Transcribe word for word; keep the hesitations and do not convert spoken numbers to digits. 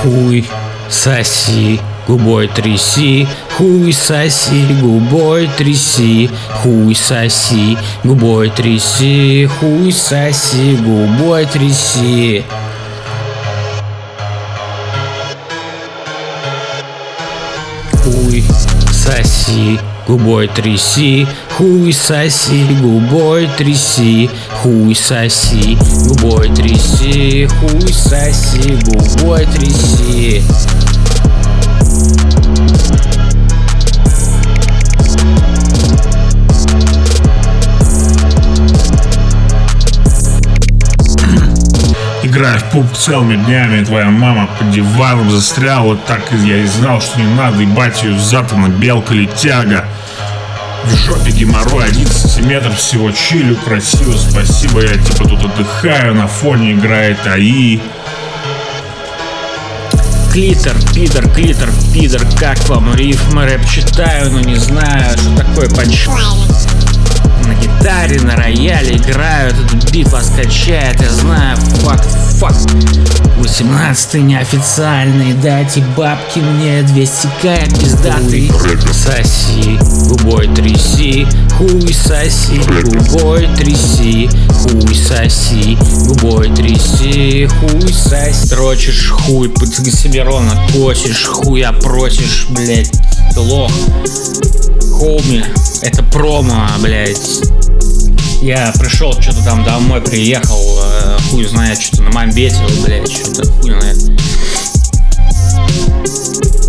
Хуй соси, губой тряси, хуй соси, губой тряси, хуй соси, губой тряси, хуй соси, губой тряси. Хуй соси, губой тряси, хуй соси, губой тряси, хуй соси, губой тряси, хуй соси, губой тряси. Играя в пуп целыми днями, твоя мама под диваном застряла. Вот так я и знал, что не надо ебать ее зад, она белка или тяга. В жопе геморрой один сантиметр всего, чилю красиво, спасибо. Я типа тут отдыхаю, на фоне играет АИ. Клитор, пидор, клитор, пидор, как вам рифмы? Рэп читаю, но не знаю, что такое панчлайн. На гитаре, на рояле играют, этот бит вас качает, я знаю, факт, факт. Восемнадцатый неофициальный, дайте бабки мне, двести кэ пиздатый. Соси, губой тряси, хуй соси, губой тряси, хуй соси, губой тряси, хуй соси. Строчишь хуй, под себе ровно косишь, хуя просишь, блять, ты лох. Хоуми, это промо, блять. Я пришел, что-то там домой приехал, э, хуй знает, что-то намамбетил, блять, что-то хуй знает.